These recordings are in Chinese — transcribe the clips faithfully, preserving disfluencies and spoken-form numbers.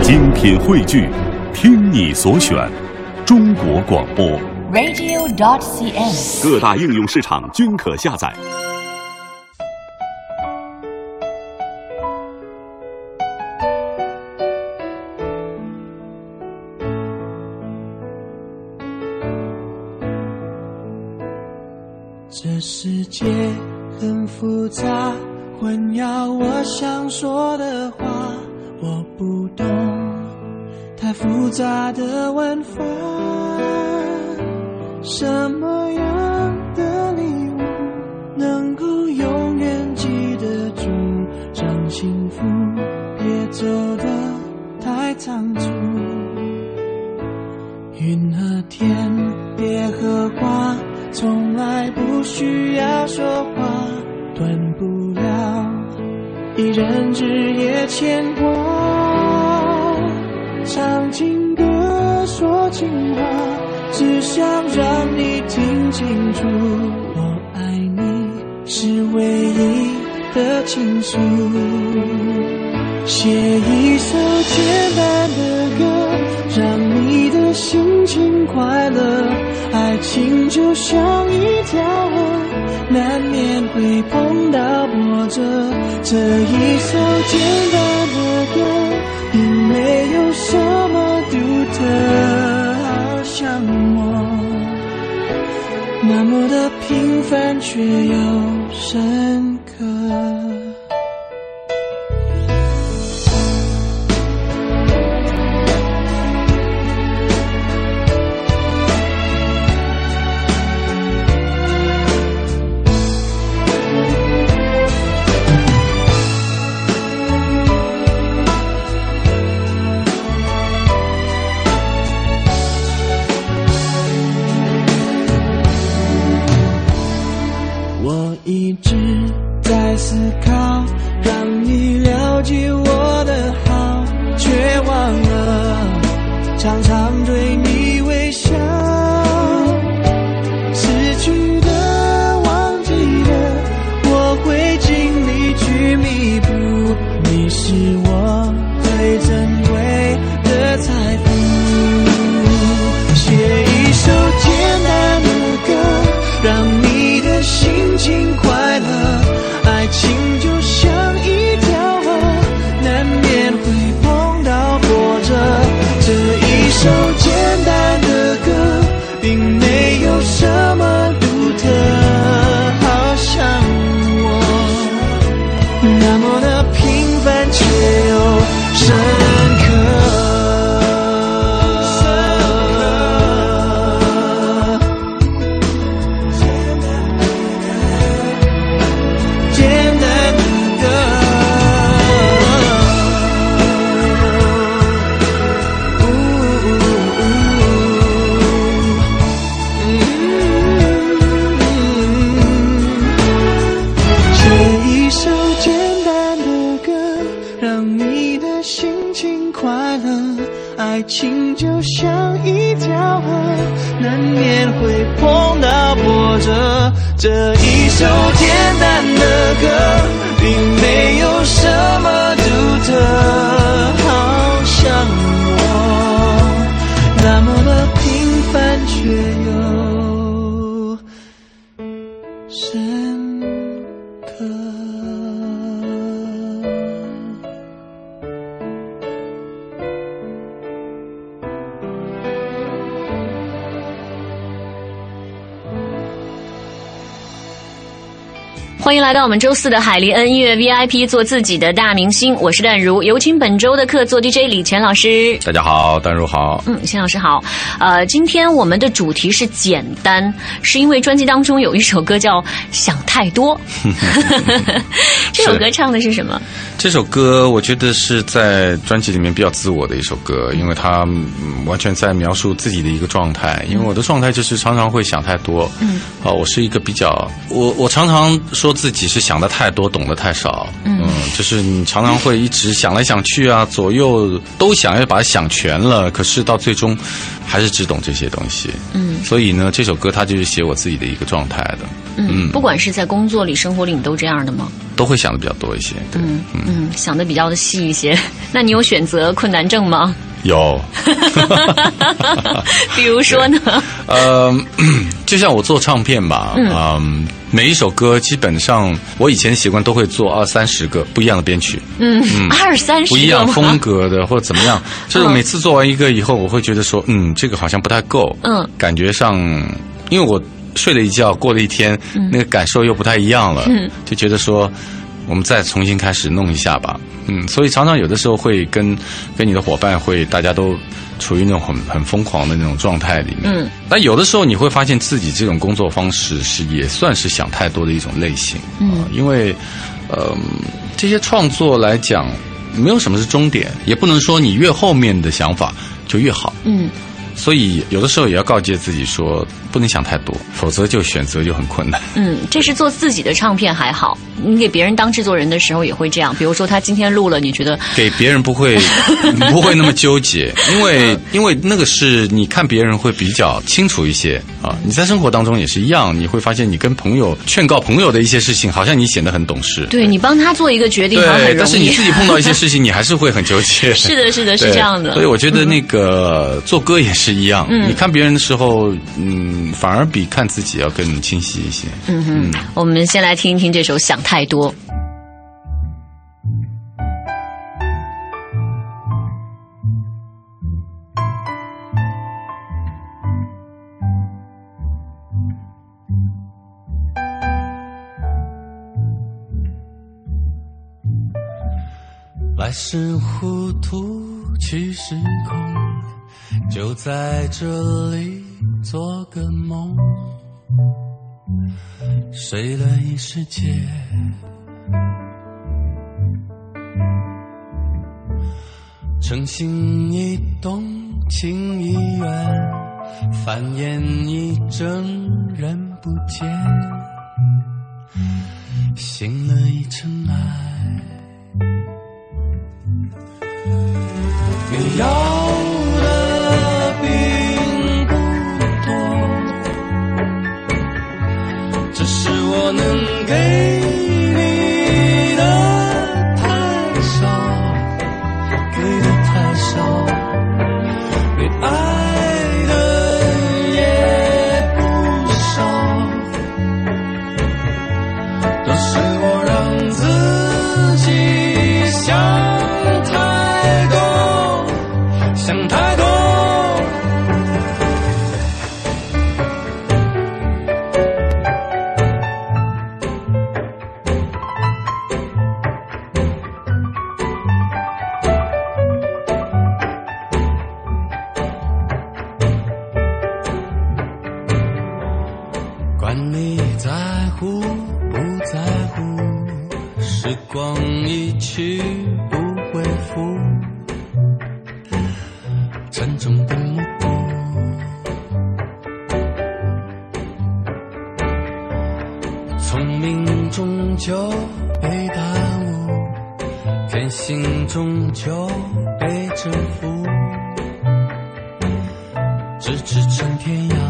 精品汇聚，听你所选，中国广播 radio dot c n， 各大应用市场均可下载。 这世界很复杂，混淆我想说的话，我不懂太复杂的玩法。什么样的礼物能够永远记得住，让幸福别走得太仓促。云和天别和花，从来不需要说话，断不了一人日夜牵挂。唱情歌说情话，只想让你听清楚，我爱你是唯一的倾诉。写一首简单的歌，让你的心情快乐。爱情就像一条河，难免会碰到波折。这一首简单的歌，并没有什么独特，好像我那么的平凡却又深刻。一直在思考，让你了解我的好，却忘了常常对你微笑。失去的忘记的，我会尽力去弥补，你是我最珍贵的财富。写一首简单的歌，让你的心情快乐。爱情就像一条河，难免会碰到波折。这一首简单的歌，并没有什么独特，好像我那么的平凡却又深刻。爱情就像一条河，难免会碰到波折。这一首简单的歌，并没有什么独特，好像我那么的平凡却又深刻。 欢迎来到我们周四的海狸恩音乐 V I P， 做自己的大明星。我是淡如，有请本周的客座 D J 李全老师。 大家好，淡如好。 嗯，钱老师好。呃，今天我们的主题是简单，是因为专辑当中有一首歌叫《想太多》。这首歌唱的是什么？ 这首歌我觉得是在专辑里面比较自我的一首歌，因为它、嗯、完全在描述自己的一个状态。因为我的状态就是常常会想太多。嗯。啊、呃，我是一个比较，我我常常说自己是想的太多，懂得太少。嗯，嗯就是你常常会一直想来想去啊，左右都想要把它想全了，可是到最终还是只懂这些东西。嗯，所以呢，这首歌它就是写我自己的一个状态的。 嗯，嗯不管是在工作里、生活里，你都这样的吗？都会想的比较多一些。对嗯嗯，嗯，想的比较的细一些。那你有选择困难症吗？ 有。 比如说呢？ 呃，就像我做唱片吧，嗯、呃，每一首歌基本上我以前习惯都会做二三十个不一样的编曲，嗯嗯，二三十个不一样风格的或者怎么样，就是每次做完一个以后，我会觉得说，嗯，这个好像不太够，嗯，感觉上，因为我睡了一觉，过了一天，嗯、那个感受又不太一样了，嗯，就觉得说，我们再重新开始弄一下吧，嗯，所以常常有的时候会跟跟你的伙伴会大家都处于那种很很疯狂的那种状态里面，嗯，但有的时候你会发现自己这种工作方式是也算是想太多的一种类型，嗯、呃，因为呃这些创作来讲，没有什么是终点，也不能说你越后面的想法就越好，嗯。所以有的时候也要告诫自己说，不能想太多，否则就选择就很困难。 嗯，这是做自己的唱片还好，你给别人当制作人的时候也会这样。比如说他今天录了，你觉得给别人不会不会那么纠结，因为因为那个是你看别人会比较清楚一些啊。你在生活当中也是一样，你会发现你跟朋友劝告朋友的一些事情，好像你显得很懂事。 对，你帮他做一个决定，对， 但是你自己碰到一些事情，你还是会很纠结。 是的，是的，是这样的。 所以我觉得那个、嗯、做歌也是一样，嗯、你看别人的时候，嗯，反而比看自己要更清晰一些。 嗯哼，嗯我们先来听一听这首《想太多》。 来时糊涂去时空，就在这里做个梦，睡了一世界，诚心一动情一愿，繁言一怔人不见，醒了一尘埃。你要的并不多，只是我能给你的太少，给的太少，你爱的也不少，都是我让自己想想太多，管你在乎不在乎，时光一去不回复，沉重的目光，聪明终究被耽误，天性终究被征服，咫尺成天涯。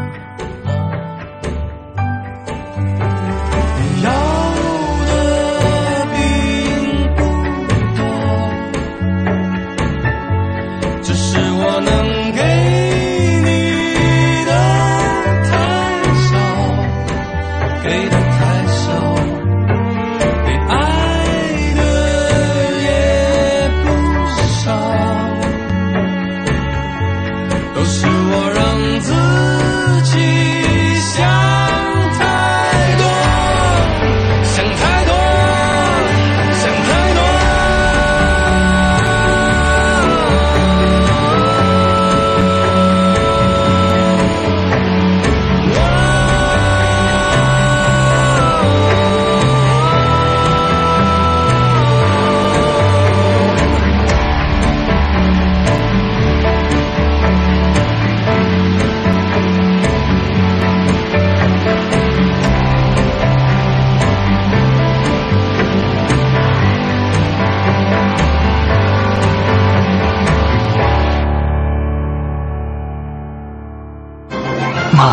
你要的并不多，只是我能给你的太少，给的太少，你爱的也不少，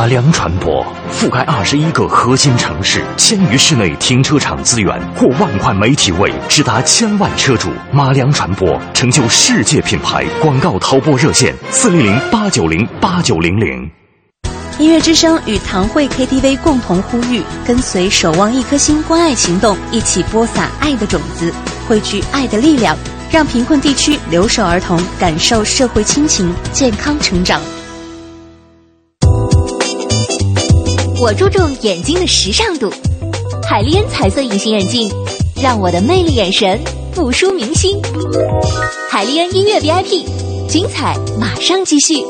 良船舶覆盖二十一个核心城市，先于室内停车场资源，过万款媒体位，直达千万车主。马良船舶成就世界品牌。广告投播热线：四零零八九零八九零零。 音乐之声与堂会 K T V 共同呼吁，跟随守望一颗心关爱行动，一起播撒爱的种子，汇聚爱的力量，让贫困地区留守儿童感受社会亲情，健康成长。 我注重眼睛的时尚度，海利恩彩色隐形眼镜让我的魅力眼神不输明星。海利恩音乐 V I P， 精彩马上继续。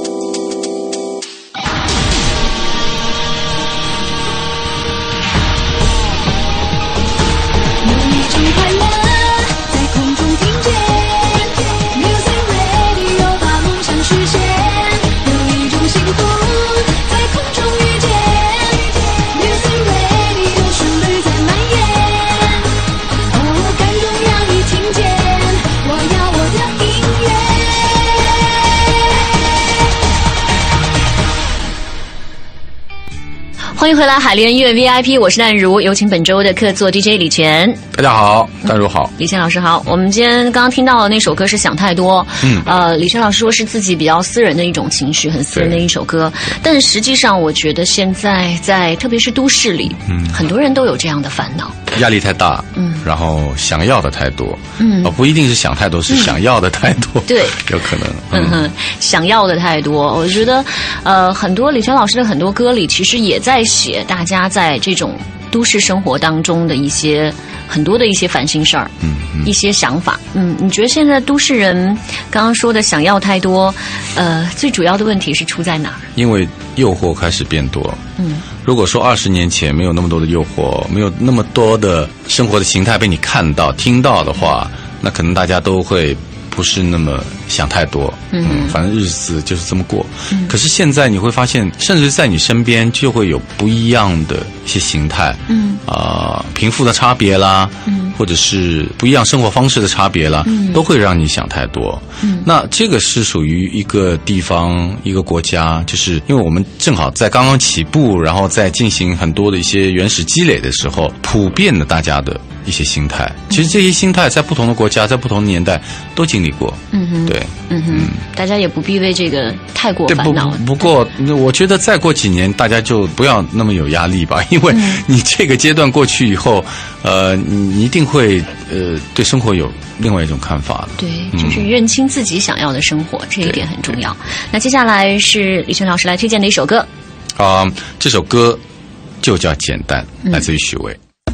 欢迎回来，海利恩音乐 V I P， 我是淡如，有请本周的客座 D J 李泉。 大家好，淡如好， 李泉老师好。我们今天刚刚听到的那首歌是《想太多》，嗯，呃，李泉老师说是自己比较私人的一种情绪，很私人的一首歌。但实际上，我觉得现在在特别是都市里，嗯，很多人都有这样的烦恼， 压力太大，嗯，然后想要的太多，嗯，哦，不一定是想太多，是想要的太多， 嗯、对， 有可能， 嗯哼，想要的太多。我觉得，呃，很多李泉老师的很多歌里，其实也在写大家在这种都市生活当中的一些很多的一些烦心事儿，嗯，嗯一些想法，嗯，你觉得现在都市人刚刚说的想要太多，呃，最主要的问题是出在哪儿？ 因为诱惑开始变多，嗯，如果说二十年前没有那么多的诱惑，没有那么多的生活的形态被你看到、听到的话，那可能大家都会不是那么想太多，嗯，嗯反正日子就是这么过。嗯、可是现在你会发现，甚至在你身边就会有不一样的一些形态，嗯啊、呃，贫富的差别啦，嗯，或者是不一样生活方式的差别啦，嗯，都会让你想太多。嗯，那这个是属于一个地方、一个国家，就是因为我们正好在刚刚起步，然后在进行很多的一些原始积累的时候，普遍的大家的一些心态。其实这些心态在不同的国家、在不同的年代都经历过。嗯哼，对， 嗯哼，嗯大家也不必为这个太过烦恼。 不, 不过，我觉得再过几年，大家就不要那么有压力吧，因为你这个阶段过去以后，呃，你一定会呃对生活有另外一种看法的。 对，就是认清自己想要的生活，嗯、这一点很重要。那接下来是李泉老师来推荐的一首歌。 啊、呃，这首歌就叫《简单》，嗯、来自于许巍。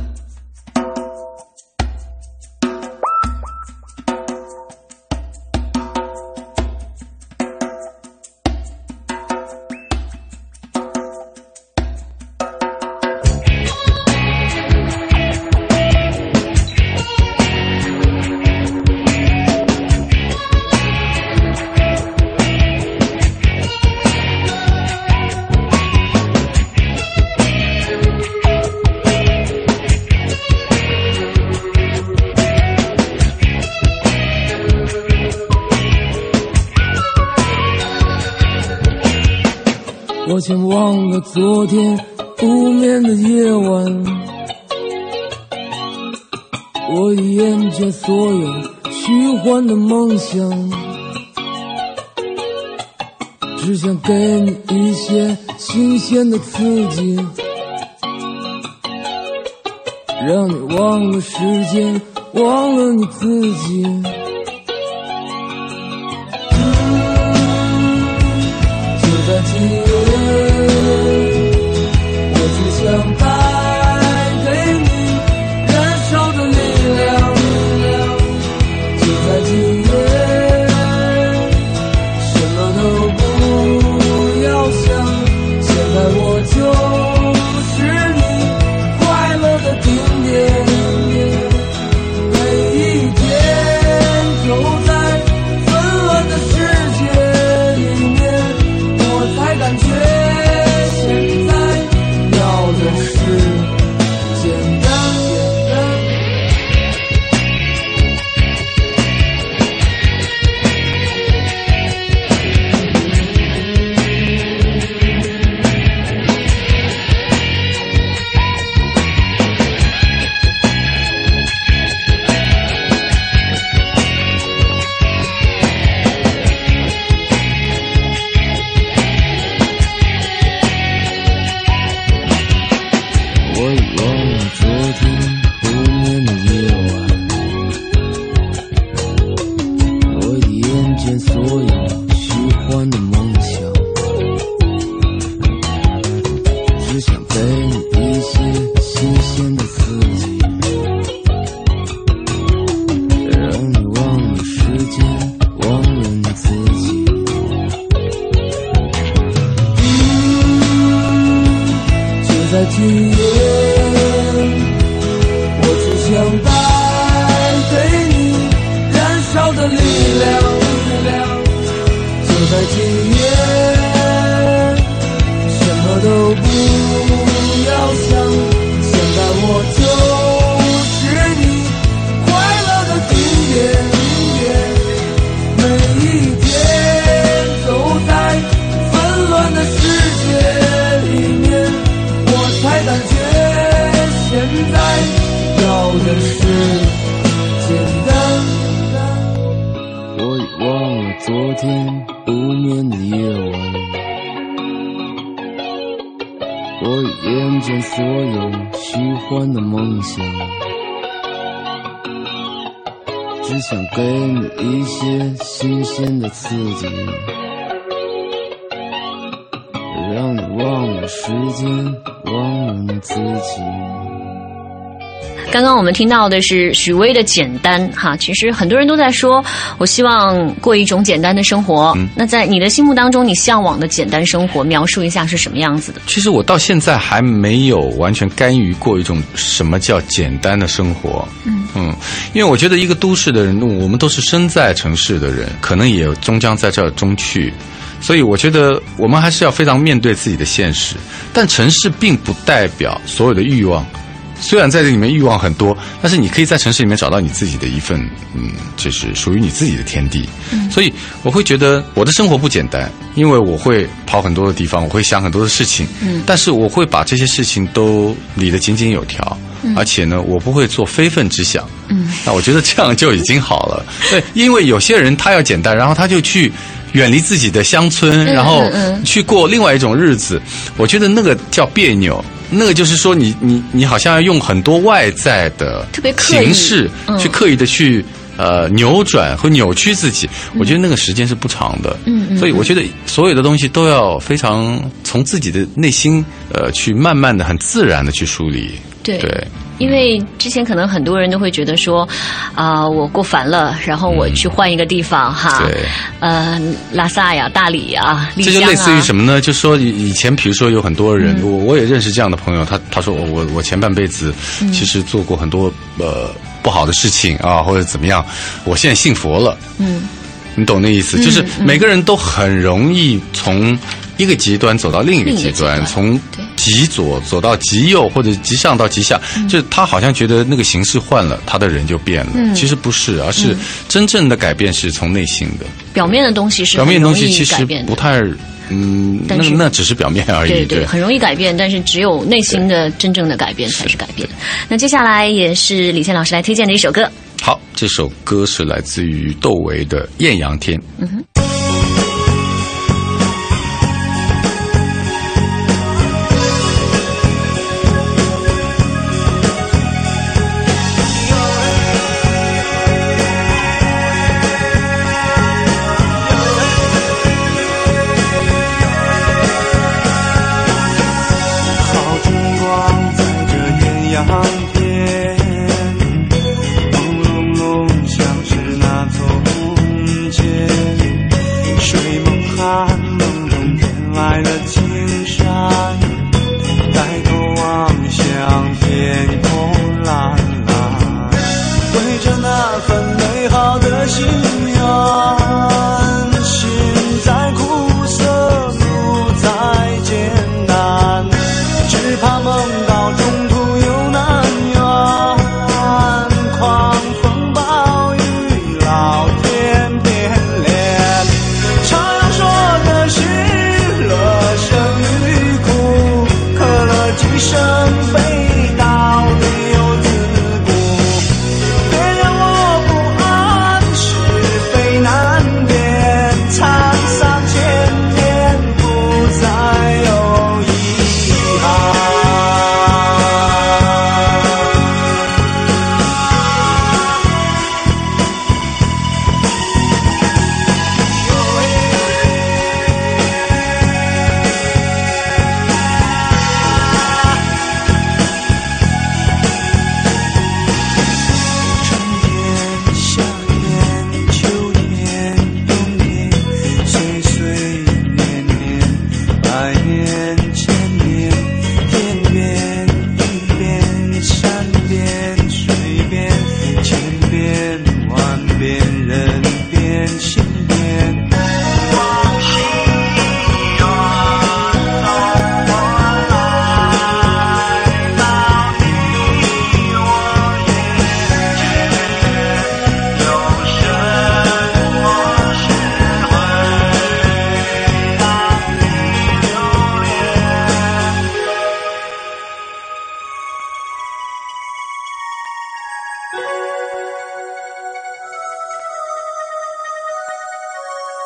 我全忘了昨天不眠的夜晚，我已厌倦所有虚幻的梦想，只想给你一些新鲜的刺激，让你忘了时间，忘了你自己。就在今夜，我只想带给你燃烧的力量。就在今夜，什么都不要想，现在我就是你快乐的顶点。每一天见所有喜欢的梦想，只想给你一些新鲜的刺激，让你忘了时间，忘了你自己。嗯，就在今夜，我只想带给你燃烧的力量。就在今夜，什么都不要想，现在我就是你快乐的顶点。每一天走在纷乱的世界里面，我才感觉现在要的是简单。我已忘了昨天不眠的夜晚，我已厌倦所有虚幻的梦想，只想给你一些新鲜的刺激，让你忘了时间，忘了你自己。 刚刚我们听到的是许巍的简单哈，其实很多人都在说我希望过一种简单的生活、嗯、那在你的心目当中，你向往的简单生活描述一下是什么样子的？ 其实我到现在还没有完全甘于过一种什么叫简单的生活。嗯嗯，因为我觉得一个都市的人，我们都是身在城市的人，可能也终将在这儿终去，所以我觉得我们还是要非常面对自己的现实。但城市并不代表所有的欲望，虽然在这里面欲望很多，但是你可以在城市里面找到你自己的一份，嗯，就是属于你自己的天地。嗯，所以我会觉得我的生活不简单，因为我会跑很多的地方，我会想很多的事情。嗯，但是我会把这些事情都理得井井有条。嗯，而且呢，我不会做非分之想。嗯，那我觉得这样就已经好了。对，因为有些人他要简单，然后他就去远离自己的乡村，然后去过另外一种日子。我觉得那个叫别扭。那个就是说你，你你你好像要用很多外在的形式去刻意的去、嗯、呃扭转和扭曲自己，我觉得那个时间是不长的。嗯嗯，所以我觉得所有的东西都要非常从自己的内心呃去慢慢的、很自然的去梳理。 对。 对， 因为之前可能很多人都会觉得说，啊、呃，我过烦了，然后我去换一个地方、嗯、哈，对，呃，拉萨呀、大理呀、丽江啊， 这就类似于什么呢？就说以前，比如说有很多人，嗯、我我也认识这样的朋友，他他说我我前半辈子其实做过很多、嗯、呃不好的事情啊，或者怎么样，我现在信佛了，嗯，你懂那意思？嗯、就是每个人都很容易从一个极端走到另一个极端，从极左走到极右，或者极上到极下，嗯、就是他好像觉得那个形式换了，他的人就变了。嗯、其实不是，而是真正的改变是从内心的。 表面的东西是表面的东西其实不太，嗯，那那只是表面而已。 对 对, 对，很容易改变，但是只有内心的真正的改变才是改变。那接下来也是李健老师来推荐的一首歌。 好，这首歌是来自于窦唯的《艳阳天》。嗯哼。 朦胧胧像是那从前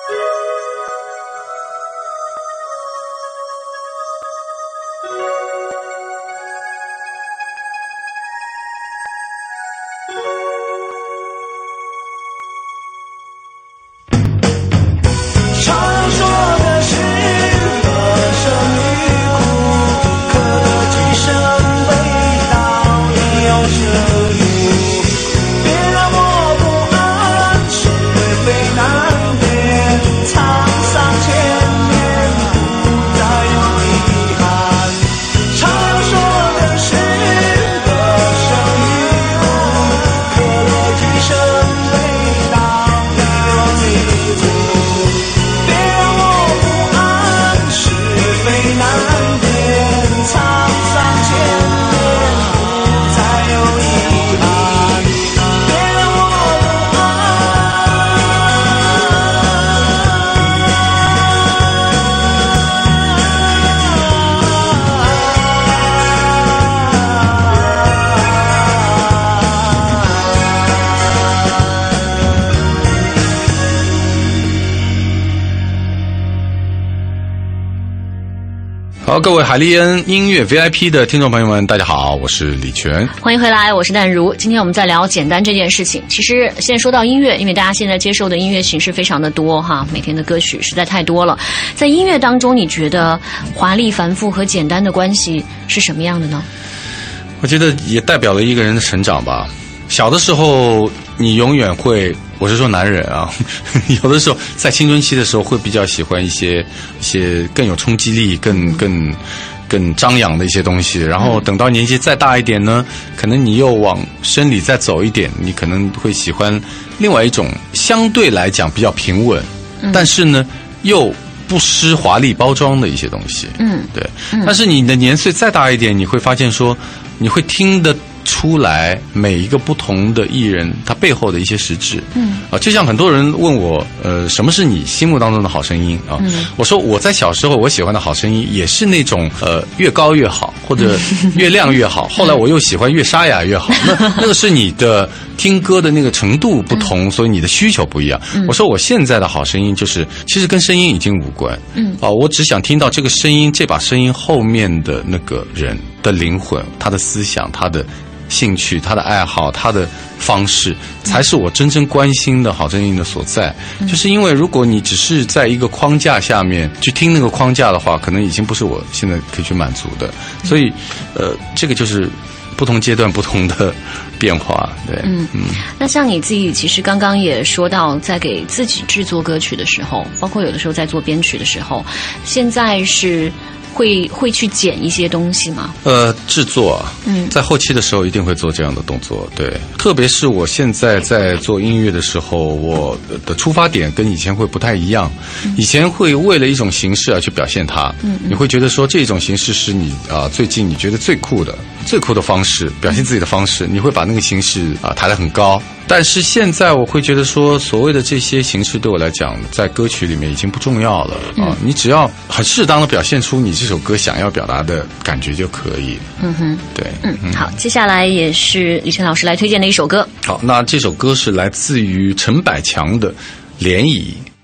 好，各位海利恩音乐 V I P 的听众朋友们，大家好，我是李全， 欢迎回来，我是淡如。今天我们在聊简单这件事情。其实现在说到音乐，因为大家现在接受的音乐形式非常的多哈，每天的歌曲实在太多了。在音乐当中，你觉得华丽繁复和简单的关系是什么样的呢？ 我觉得也代表了一个人的成长吧。小的时候，你永远会，我是说男人啊，有的时候在青春期的时候会比较喜欢一些一些更有冲击力、更更更张扬的一些东西。然后等到年纪再大一点呢，可能你又往生理再走一点，你可能会喜欢另外一种相对来讲比较平稳，嗯、但是呢又不失华丽包装的一些东西。嗯，对。嗯、但是你的年岁再大一点，你会发现说，你会听得出来每一个不同的艺人他背后的一些实质。嗯啊，就像很多人问我，呃，什么是你心目当中的好声音啊？嗯、我说我在小时候我喜欢的好声音也是那种呃越高越好，或者越亮越好。后来我又喜欢越沙哑越好。那那个是你的听歌的那个程度不同，嗯、所以你的需求不一样。嗯、我说我现在的好声音就是其实跟声音已经无关。嗯啊，我只想听到这个声音，这把声音后面的那个人的灵魂，他的思想，他的兴趣，他的爱好，他的方式，才是我真正关心的好声音的所在。嗯、就是因为如果你只是在一个框架下面去听那个框架的话，可能已经不是我现在可以去满足的。所以，呃，这个就是不同阶段不同的变化。对，嗯嗯。 那像你自己，其实刚刚也说到，在给自己制作歌曲的时候，包括有的时候在做编曲的时候，现在是会会去剪一些东西吗？ 呃，制作啊，嗯，在后期的时候一定会做这样的动作，对。特别是我现在在做音乐的时候，我的出发点跟以前会不太一样。嗯、以前会为了一种形式而去表现它，嗯嗯，你会觉得说这种形式是你啊、呃、最近你觉得最酷的、最酷的方式，表现自己的方式，你会把那个形式啊、呃、抬得很高。但是现在我会觉得说，所谓的这些形式对我来讲，在歌曲里面已经不重要了啊、呃！你只要很适当的表现出你这首歌想要表达的感觉就可以。嗯哼，对， 嗯，嗯好，接下来也是李全老师来推荐的一首歌。 好，那这首歌是来自于陈百强的《涟漪》。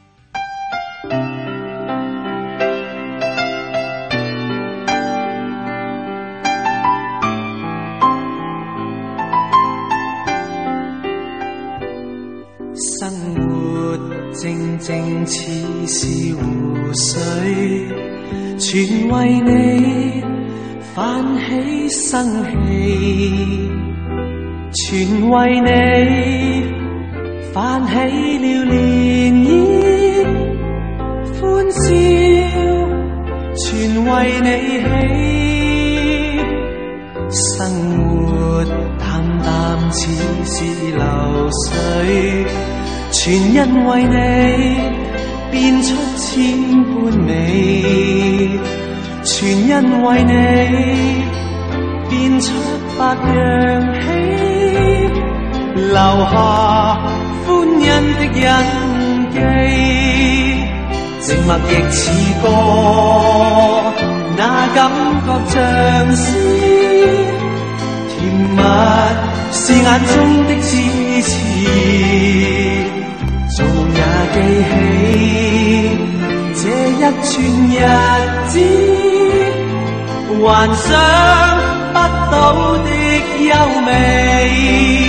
正似是湖水，全為你泛起生氣，全為你泛起了漣漪，歡笑全為你起，生活淡淡似是流水，全因為你變出千般美，全因為你變出百樣喜，留下歡欣的印記，靜默亦似歌，那感覺像詩，甜蜜是眼中的支持，縱也記起串日子，幻想不到的優美。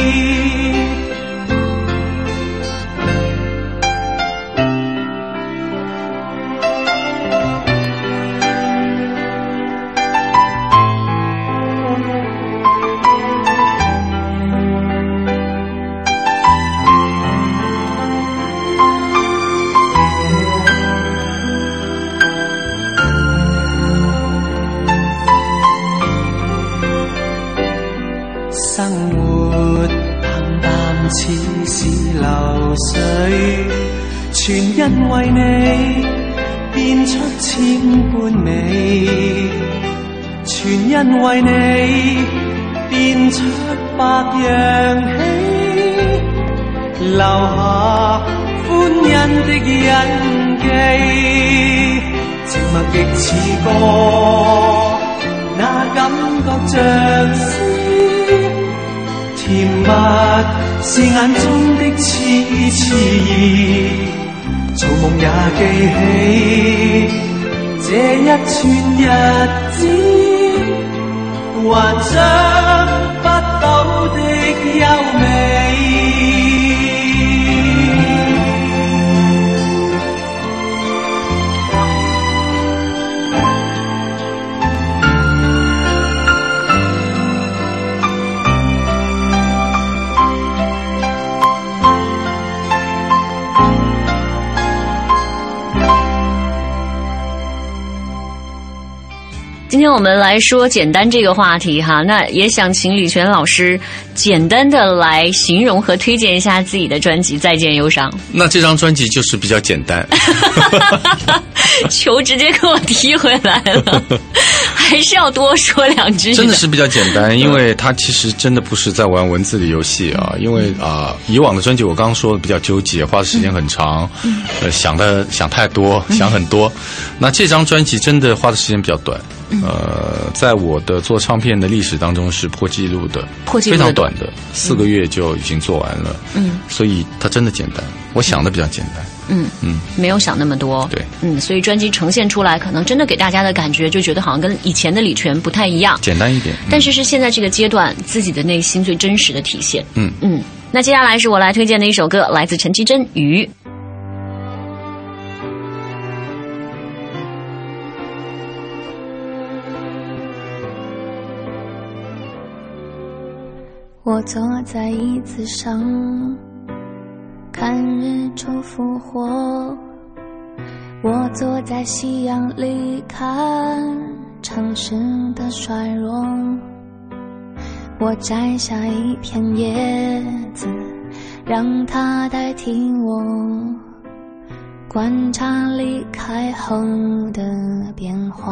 生活淡淡似是流水，全因為你變出千般美，全因為你變出百樣喜，留下歡欣的印記，靜默極似歌，那感覺像詩。甜蜜是眼中的痴痴意，做夢也記起這一串日子，幻想不到的優美。 今天我们来说简单这个话题哈，那也想请李泉老师简单的来形容和推荐一下自己的专辑《再见忧伤》。 那这张专辑就是比较简单， 球直接给我踢回来了，还是要多说两句的。 真的是比较简单，因为它其实真的不是在玩文字的游戏啊。因为啊、呃，以往的专辑我刚刚说的比较纠结，花的时间很长，嗯、呃，想的想太多，想很多。嗯、那这张专辑真的花的时间比较短。呃，在我的做唱片的历史当中是破纪录的， 破纪录非常短的，四个月就已经做完了。嗯，所以它真的简单，我想的比较简单。 嗯嗯，没有想那么多。 对， 嗯，所以专辑呈现出来，可能真的给大家的感觉就觉得好像跟以前的李泉不太一样， 简单一点。嗯、 但是是现在这个阶段自己的内心最真实的体现。 嗯嗯，那接下来是我来推荐的一首歌，来自陈绮贞《鱼》。 我坐在椅子上，看日出复活。我坐在夕阳里，看城市的衰弱。我摘下一片叶子，让它代替我，观察离开后的变化。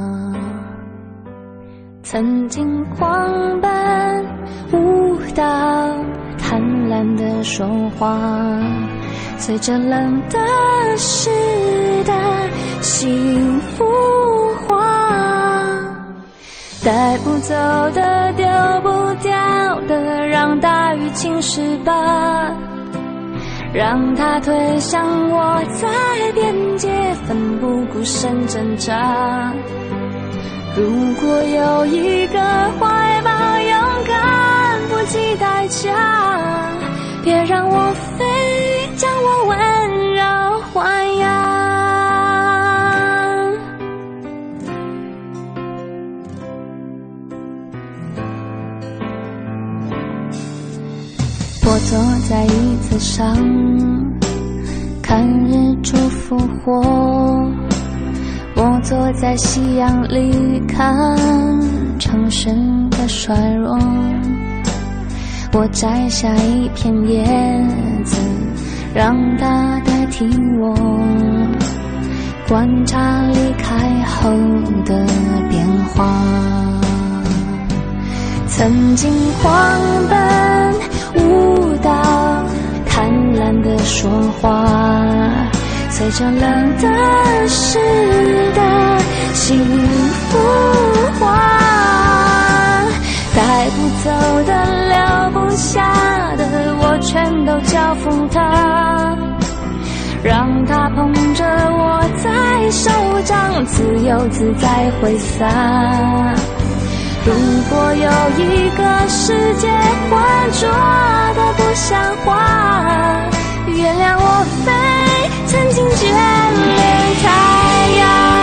曾经狂奔舞蹈，贪婪的说话，随着冷的湿的幸福化，带不走的丢不掉的，让大雨侵蚀吧，让它推向我，在边界奋不顾身挣扎。如果有一个怀抱，勇敢不计代价，别让我飞，将我温柔豢养。我坐在椅子上，看日出复活。我坐在夕阳里，看城市的衰弱。我摘下一片叶子，让它代替我，观察离开后的变化。曾经狂奔舞蹈，贪婪的说话，随着冷的湿的幸福化，带不走的留不下的，我全都交付他，让他捧着我在手掌，自由自在挥洒。如果有一个世界浑浊的不像话，原谅我非曾经眷恋太阳。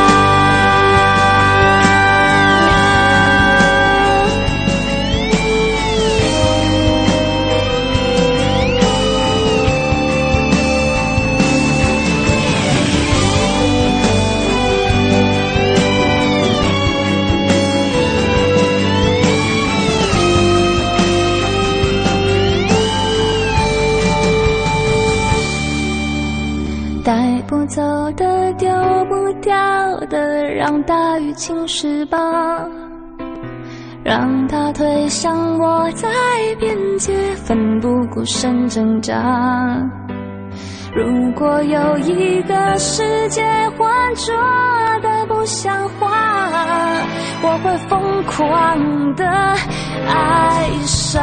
带不走的，丢不掉的，让大雨侵蚀吧，让它推向我在边界，奋不顾身挣扎。如果有一个世界浑浊的不像话，我会疯狂的爱上。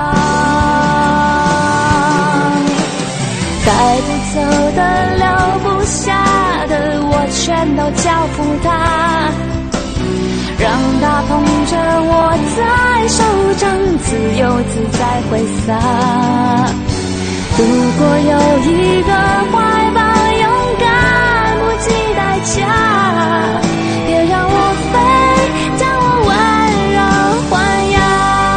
带不走的，留不下的，我全都交付他，让他捧着我在手掌，自由自在挥洒。如果有一个怀抱，勇敢不计代价，别让我飞，将我温柔豢养。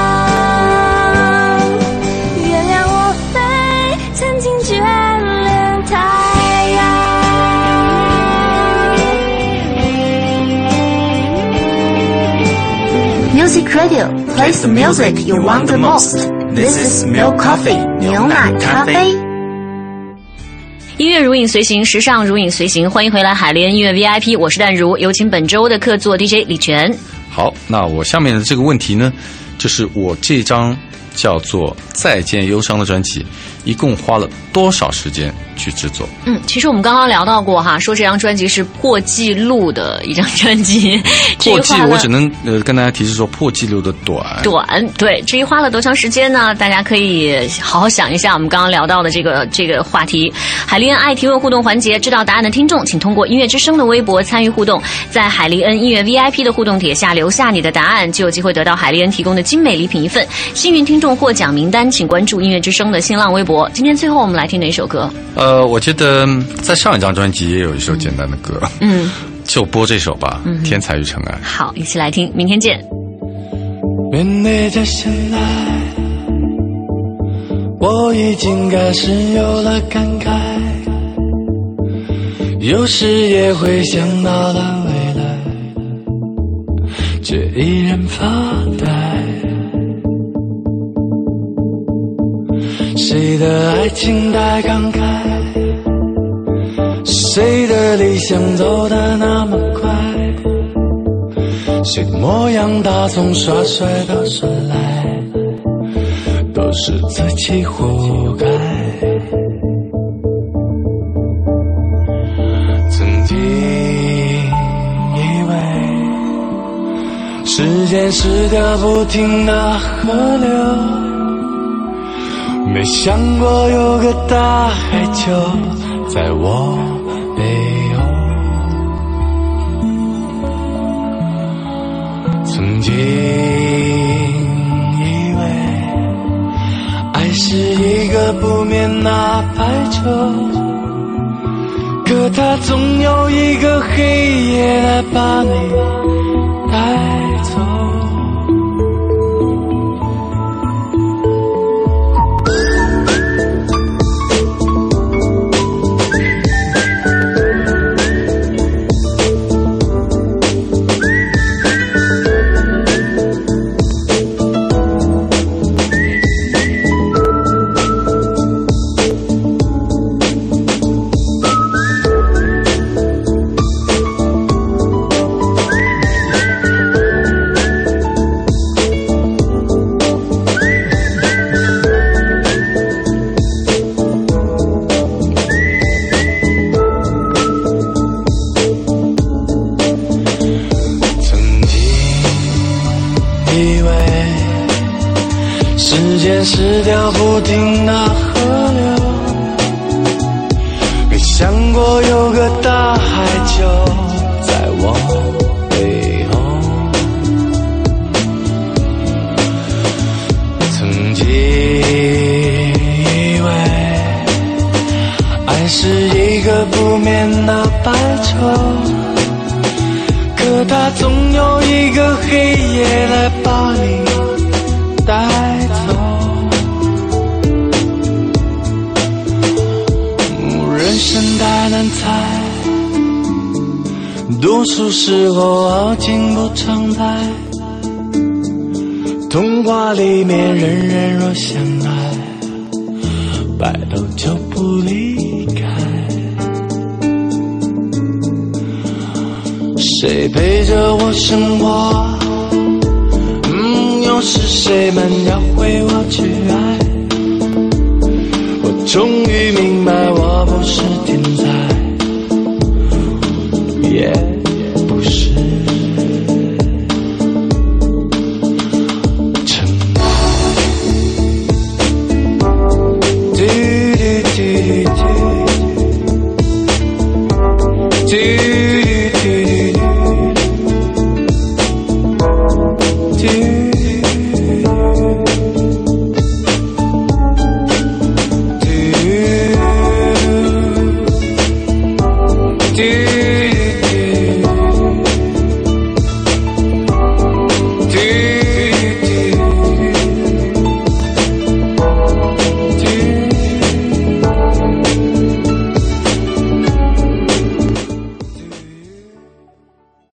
原谅我非曾经眷恋太阳。 Music Radio plays the music you want the most. This is Milk Coffee 牛奶咖啡。 音乐如影随形，时尚如影随形，欢迎回来海莲音乐 V I P， 我是淡如，有请本周的客座 D J 李全。 好，那我下面的这个问题呢，就是我这张叫做《再见忧伤》的专辑，一共花了多少时间去制作？ 嗯，其实我们刚刚聊到过哈，说这张专辑是破纪录的一张专辑。 破纪，我只能呃跟大家提示说，破纪录的短。 短，对。至于花了多长时间呢？大家可以好好想一下我们刚刚聊到的这个这个话题。海利恩爱提问互动环节，知道答案的听众，请通过音乐之声的微博参与互动，在海利恩音乐 V I P 的互动帖下留下你的答案，就有机会得到海利恩提供的精美礼品一份。幸运听众获奖名单，请关注音乐之声的新浪微博。今天最后我们来听哪首歌？ 呃，我觉得在上一张专辑也有一首简单的歌，嗯，就播这首吧，嗯，天才与尘埃。 好，一起来听，明天见。 面对着现在，我已经开始有了感慨，有时也会想到了未来，却依然发呆。谁的爱情太慷慨，谁的理想走得那么快，谁的模样打从耍帅到耍赖，都是自己活该。曾经以为时间是条不停的河流，没想过有个大海就在我背后。曾经以为爱是一个不免拿白酒，可它总有一个黑夜来把你带走。是条不停的河流，没想过有个大海就在我背后。曾经以为爱是一个不眠的白昼，可它总有一个黑夜来把你带走。人生太难猜，多数时候爱情不常在。童话里面人人若相爱，白头就不离开。谁陪着我生活？嗯，又是谁们要为我去爱？我终于明白，我不是天才，也不是尘埃。嘟嘟嘟嘟嘟。